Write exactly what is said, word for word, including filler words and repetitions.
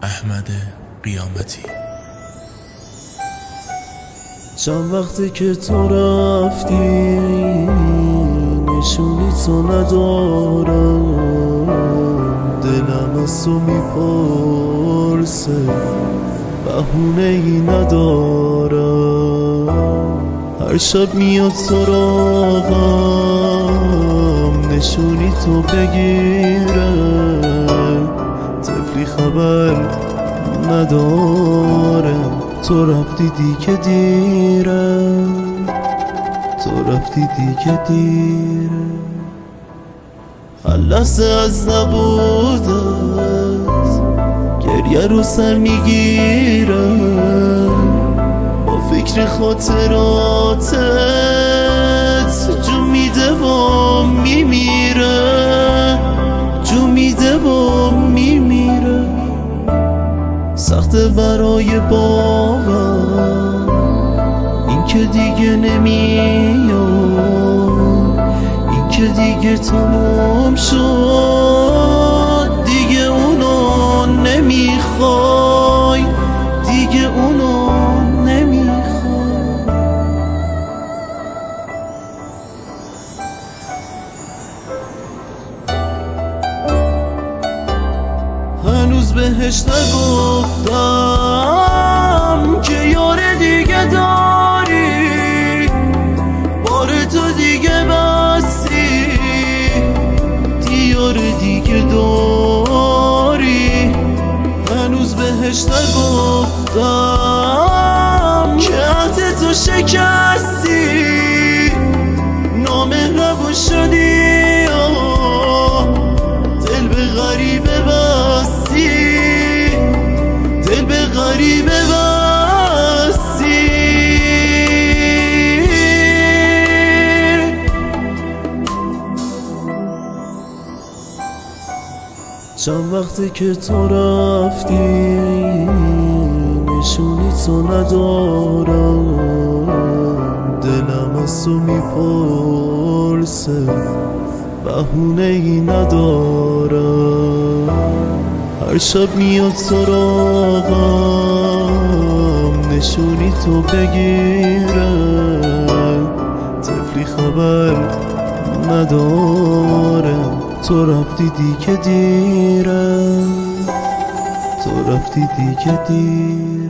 احمد قیامتی. چند وقته که تو رفتی نشونی تو ندارم، دلم از تو میپرسه بهونه ای ندارم. هر شب میاد سراغم نشونی تو بگیره، طفلی خبر نداره. تو رفتی دیگه دیره، تو رفتی دیگه دیره. هر لحظه از نبودت گریه رو سر میگیره، با فکر خاطراتت جو میده و میمیره، جو میده و میمیره. سخته برای باور این که دیگه نمیاد، این که دیگه تمام شد، دیگه اونو نمیخوای، دیگه اونو نمیخوای. هنوز بهش نگفتم که یار دیگه داری، بار تو دیگه بستی، دیار دیگه داری. هنوز بهش نگفتم که عهد تو شکستی، نامهربون شدی، دل به غریبه بستی، دل به غریبه بستی. چند وقته که تو رفتی نشونی تو ندارم، دلم از تو میپرسه بهونه ای ندارم. هر شب میاد سراغم نشونی تو بگیره، طفلی خبر نداره. تو رفتی دیگه دیره، تو رفتی دیگه دیره.